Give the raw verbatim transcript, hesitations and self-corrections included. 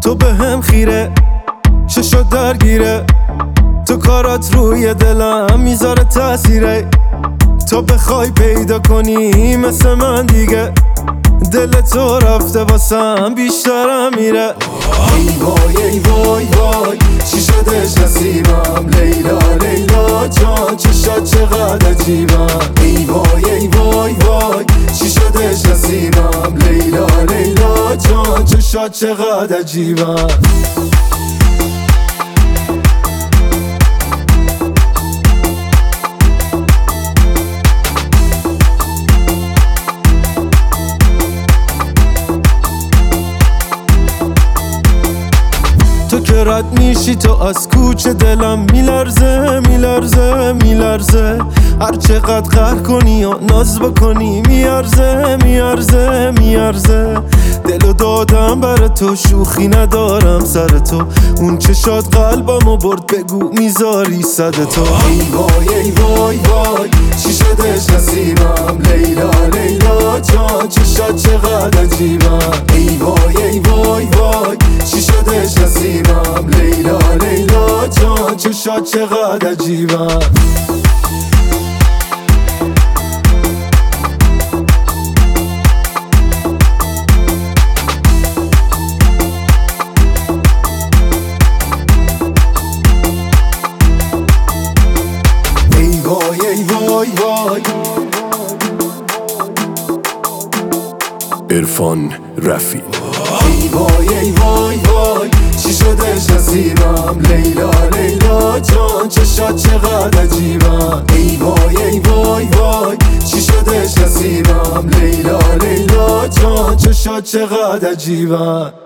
تو به هم خیره، چشات درگیره، تو کارات روی دلم میذاره تاثیره. تو بخوای پیدا کنی مثل من دیگه، دل تو رفته واسم بیشترم میره. ای وای ای وای وای چی شدش نصیبم، لیلا لیلا جان چشات چقدر عجیبم. ای وای ای وای وای چی شدش نصیبم، لیلا لیلا جان چشات چقدر عجیبم. تو که رد میشی تو از کوچه دلم میلرزه میلرزه میلرزه. هر چقدر قهر کنی و ناز بکنی میارزه میارزه میارزه. دلو دادم بر تو شوخی ندارم سر تو، اون چشات قلبمو برد بگو میذاری صد تو. ای وای ای وای وای چی شدش نصیبم، لیلا لیلا جان چشات چقدر عجیبم. ای وای ای وای وای چی شدش نصیبم، لیلا لیلا جان چشات چقدر عجیبم. ای وای ای وای وای عرفان رفیع. ای وای ای وای وای چی شدش نصیبم، لیلا لیلا جان چشات چقدر عجیبم. ای وای ای وای وای چی شدش نصیبم، لیلا لیلا جان چشات چقدر عجیبم.